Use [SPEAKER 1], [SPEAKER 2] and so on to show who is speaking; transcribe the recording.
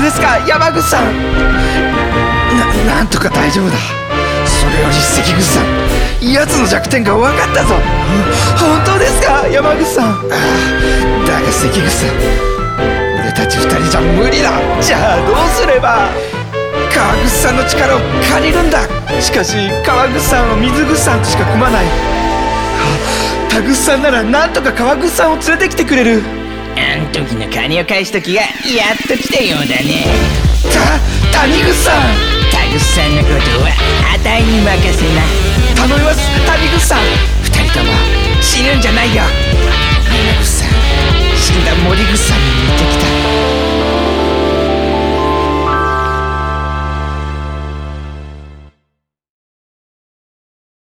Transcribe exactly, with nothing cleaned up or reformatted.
[SPEAKER 1] ですか山口さん。な、なんとか大丈夫だ。それより関口さん、奴の弱点が分かったぞ。本当ですか山口さん。ああ、だが関口さん、俺たち二人じゃ無理だ。じゃあどうすれば。川口さんの力を借りるんだ。しかし川口さんは水口さんとしか組まない。田口さんならなんとか川口さんを連れてきてくれる。
[SPEAKER 2] あん時の金を返す時がやっと来たようだね。
[SPEAKER 1] た、谷口さん。
[SPEAKER 2] 田口さんのことはあたいに任せな。
[SPEAKER 1] 頼みます谷口さん。
[SPEAKER 2] 二人とも死ぬんじゃないよ。
[SPEAKER 1] 山口さん、死んだ森口さんに似てきた。